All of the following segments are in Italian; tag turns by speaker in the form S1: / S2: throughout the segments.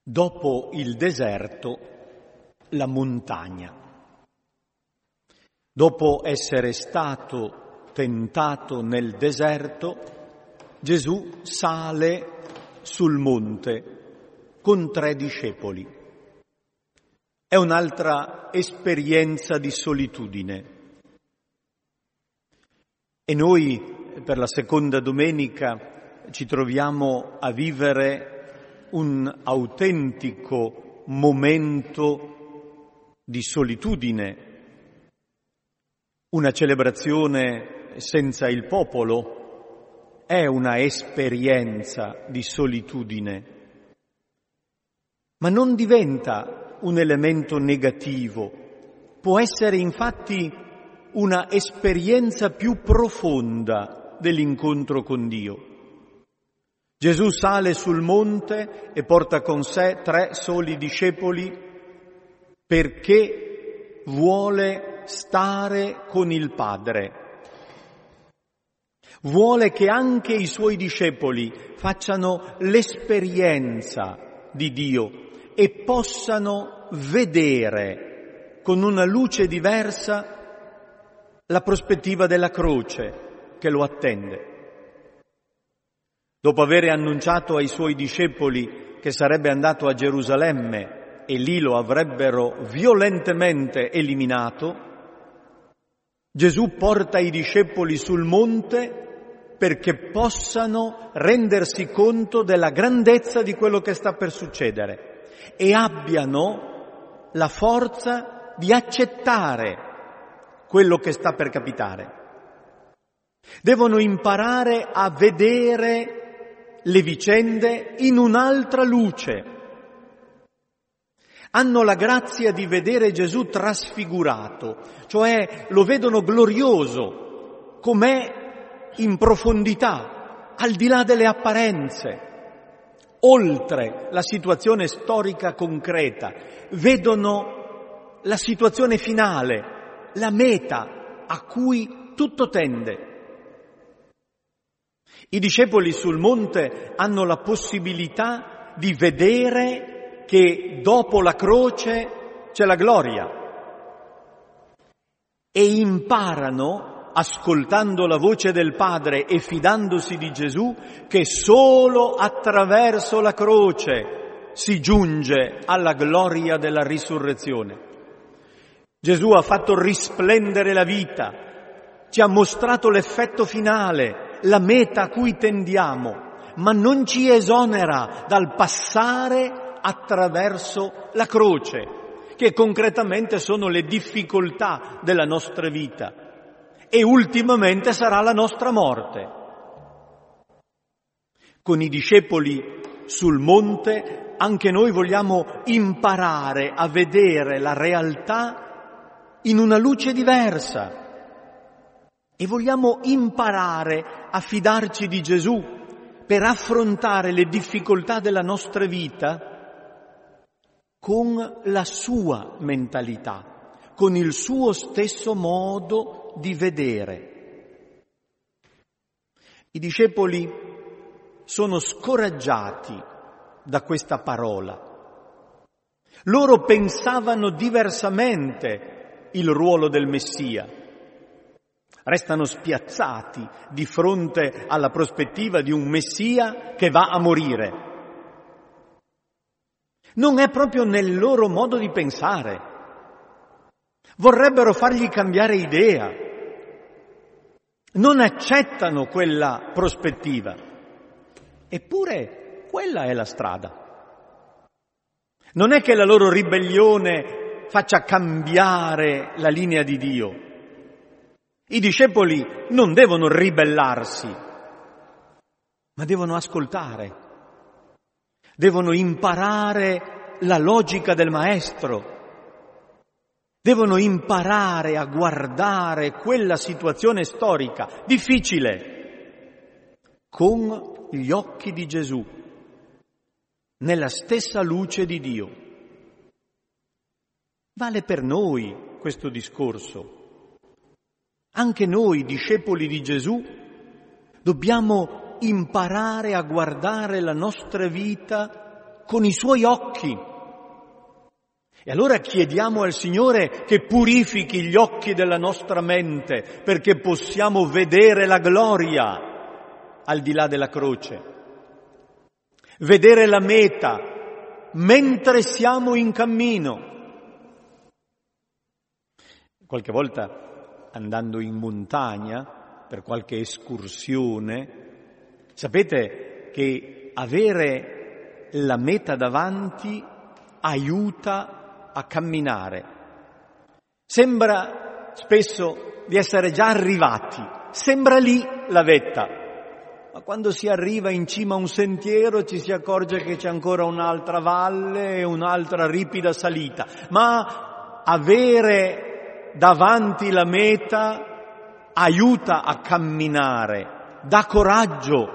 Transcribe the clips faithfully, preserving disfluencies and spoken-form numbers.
S1: Dopo il deserto, la montagna. Dopo essere stato tentato nel deserto, Gesù sale sul monte con tre discepoli. È un'altra esperienza di solitudine. E noi, per la seconda domenica, ci troviamo a vivere un autentico momento di solitudine, una celebrazione senza il popolo è una esperienza di solitudine, ma non diventa un elemento negativo, può essere infatti una esperienza più profonda dell'incontro con Dio. Gesù sale sul monte e porta con sé tre soli discepoli perché vuole stare con il Padre. Vuole che anche i suoi discepoli facciano l'esperienza di Dio e possano vedere con una luce diversa la prospettiva della croce che lo attende. Dopo aver annunciato ai suoi discepoli che sarebbe andato a Gerusalemme e lì lo avrebbero violentemente eliminato, Gesù porta i discepoli sul monte perché possano rendersi conto della grandezza di quello che sta per succedere e abbiano la forza di accettare quello che sta per capitare. Devono imparare a vedere le vicende in un'altra luce. Hanno la grazia di vedere Gesù trasfigurato, cioè lo vedono glorioso, com'è in profondità, al di là delle apparenze, oltre la situazione storica concreta. Vedono la situazione finale, la meta a cui tutto tende. I discepoli sul monte hanno la possibilità di vedere che dopo la croce c'è la gloria e imparano, ascoltando la voce del Padre e fidandosi di Gesù, che solo attraverso la croce si giunge alla gloria della risurrezione. Gesù ha fatto risplendere la vita, ci ha mostrato l'effetto finale, la meta a cui tendiamo, ma non ci esonera dal passare attraverso la croce, che concretamente sono le difficoltà della nostra vita e ultimamente sarà la nostra morte. Con i discepoli sul monte anche noi vogliamo imparare a vedere la realtà in una luce diversa. E vogliamo imparare a fidarci di Gesù per affrontare le difficoltà della nostra vita con la sua mentalità, con il suo stesso modo di vedere. I discepoli sono scoraggiati da questa parola. Loro pensavano diversamente il ruolo del Messia. Restano spiazzati di fronte alla prospettiva di un Messia che va a morire. Non è proprio nel loro modo di pensare. Vorrebbero fargli cambiare idea. Non accettano quella prospettiva. Eppure quella è la strada. Non è che la loro ribellione faccia cambiare la linea di Dio. I discepoli non devono ribellarsi, ma devono ascoltare, devono imparare la logica del Maestro, devono imparare a guardare quella situazione storica difficile con gli occhi di Gesù, nella stessa luce di Dio. Vale per noi questo discorso. Anche noi, discepoli di Gesù, dobbiamo imparare a guardare la nostra vita con i suoi occhi. E allora chiediamo al Signore che purifichi gli occhi della nostra mente perché possiamo vedere la gloria al di là della croce, vedere la meta mentre siamo in cammino. Qualche volta andando in montagna per qualche escursione, sapete che avere la meta davanti aiuta a camminare. Sembra spesso di essere già arrivati, sembra lì la vetta, ma quando si arriva in cima a un sentiero ci si accorge che c'è ancora un'altra valle e un'altra ripida salita, ma avere davanti la meta aiuta a camminare, dà coraggio.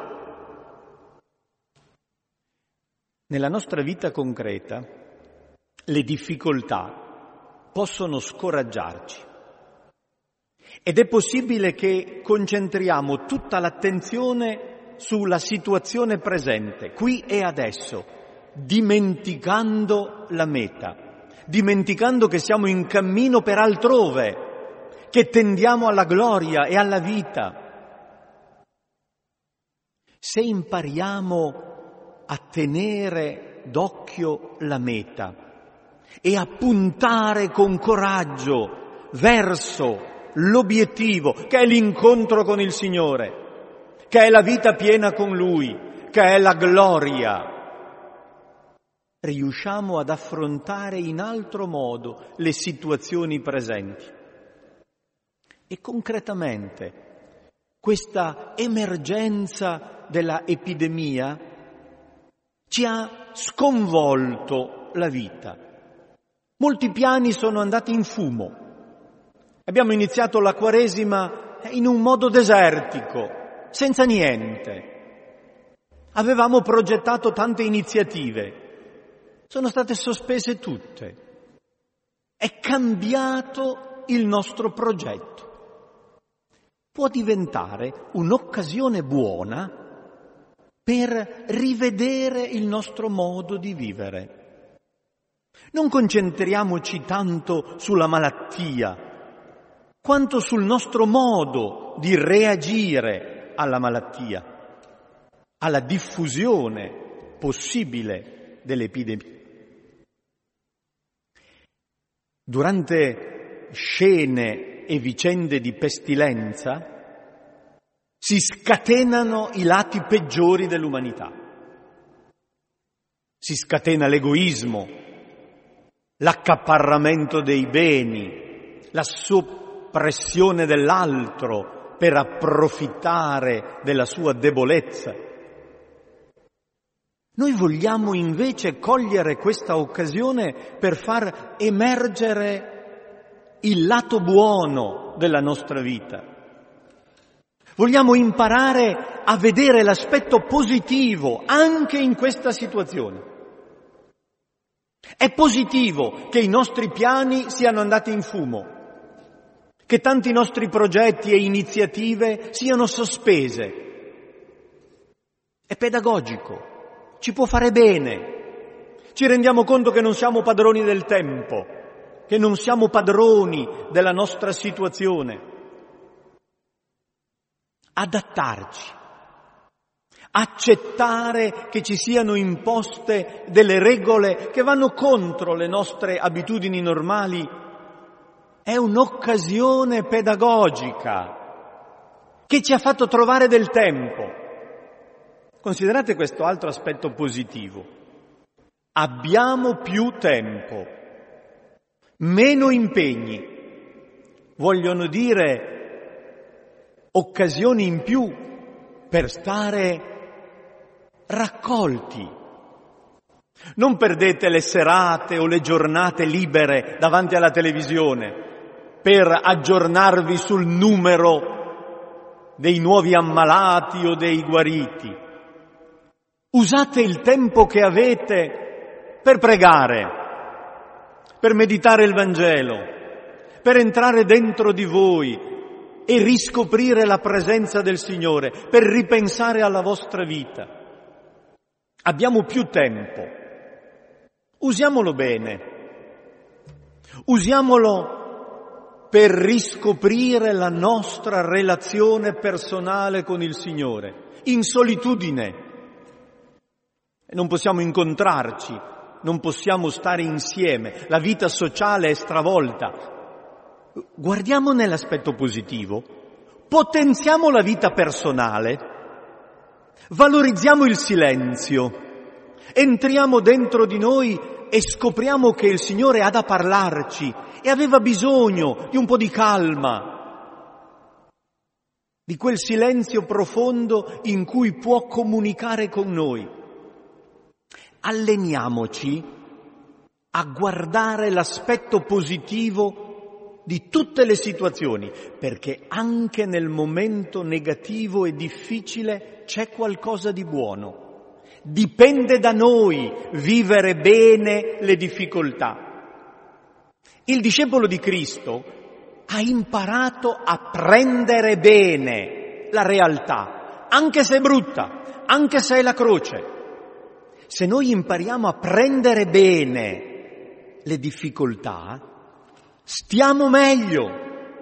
S1: Nella nostra vita concreta le difficoltà possono scoraggiarci ed è possibile che concentriamo tutta l'attenzione sulla situazione presente, qui e adesso, dimenticando la meta, dimenticando che siamo in cammino per altrove, che tendiamo alla gloria e alla vita. Se impariamo a tenere d'occhio la meta e a puntare con coraggio verso l'obiettivo, che è l'incontro con il Signore, che è la vita piena con Lui, che è la gloria, riusciamo ad affrontare in altro modo le situazioni presenti. E concretamente questa emergenza della epidemia ci ha sconvolto la vita. Molti piani sono andati in fumo. Abbiamo iniziato la Quaresima in un modo desertico, senza niente. Avevamo progettato tante iniziative, sono state sospese tutte. È cambiato il nostro progetto. Può diventare un'occasione buona per rivedere il nostro modo di vivere. Non concentriamoci tanto sulla malattia, quanto sul nostro modo di reagire alla malattia, alla diffusione possibile dell'epidemia. Durante scene e vicende di pestilenza si scatenano i lati peggiori dell'umanità. Si scatena l'egoismo, l'accaparramento dei beni, la soppressione dell'altro per approfittare della sua debolezza. Noi vogliamo invece cogliere questa occasione per far emergere il lato buono della nostra vita. Vogliamo imparare a vedere l'aspetto positivo anche in questa situazione. È positivo che i nostri piani siano andati in fumo, che tanti nostri progetti e iniziative siano sospese. È pedagogico, ci può fare bene. Ci rendiamo conto che non siamo padroni del tempo, che non siamo padroni della nostra situazione. Adattarci. Accettare che ci siano imposte delle regole che vanno contro le nostre abitudini normali è un'occasione pedagogica che ci ha fatto trovare del tempo. Considerate questo altro aspetto positivo. Abbiamo più tempo, meno impegni, vogliono dire occasioni in più per stare raccolti. Non perdete le serate o le giornate libere davanti alla televisione per aggiornarvi sul numero dei nuovi ammalati o dei guariti. Usate il tempo che avete per pregare, per meditare il Vangelo, per entrare dentro di voi e riscoprire la presenza del Signore, per ripensare alla vostra vita. Abbiamo più tempo, usiamolo bene, usiamolo per riscoprire la nostra relazione personale con il Signore, in solitudine. Non possiamo incontrarci, non possiamo stare insieme, la vita sociale è stravolta. Guardiamo nell'aspetto positivo, potenziamo la vita personale, valorizziamo il silenzio, entriamo dentro di noi e scopriamo che il Signore ha da parlarci e aveva bisogno di un po' di calma, di quel silenzio profondo in cui può comunicare con noi. Alleniamoci a guardare l'aspetto positivo di tutte le situazioni, perché anche nel momento negativo e difficile c'è qualcosa di buono. Dipende da noi vivere bene le difficoltà. Il discepolo di Cristo ha imparato a prendere bene la realtà, anche se è brutta, anche se è la croce. Se noi impariamo a prendere bene le difficoltà, stiamo meglio,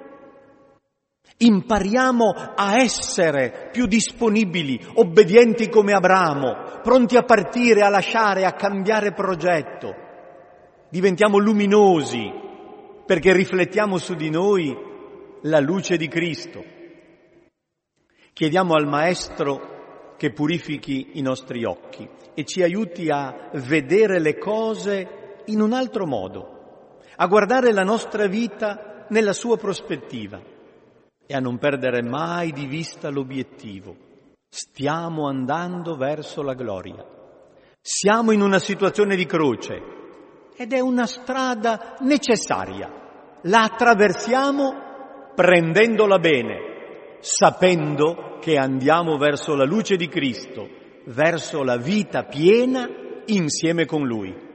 S1: impariamo a essere più disponibili, obbedienti come Abramo, pronti a partire, a lasciare, a cambiare progetto. Diventiamo luminosi perché riflettiamo su di noi la luce di Cristo. Chiediamo al Maestro che purifichi i nostri occhi e ci aiuti a vedere le cose in un altro modo, a guardare la nostra vita nella sua prospettiva e a non perdere mai di vista l'obiettivo. Stiamo andando verso la gloria. Siamo in una situazione di croce ed è una strada necessaria. La attraversiamo prendendola bene, sapendo che andiamo verso la luce di Cristo, verso la vita piena insieme con Lui.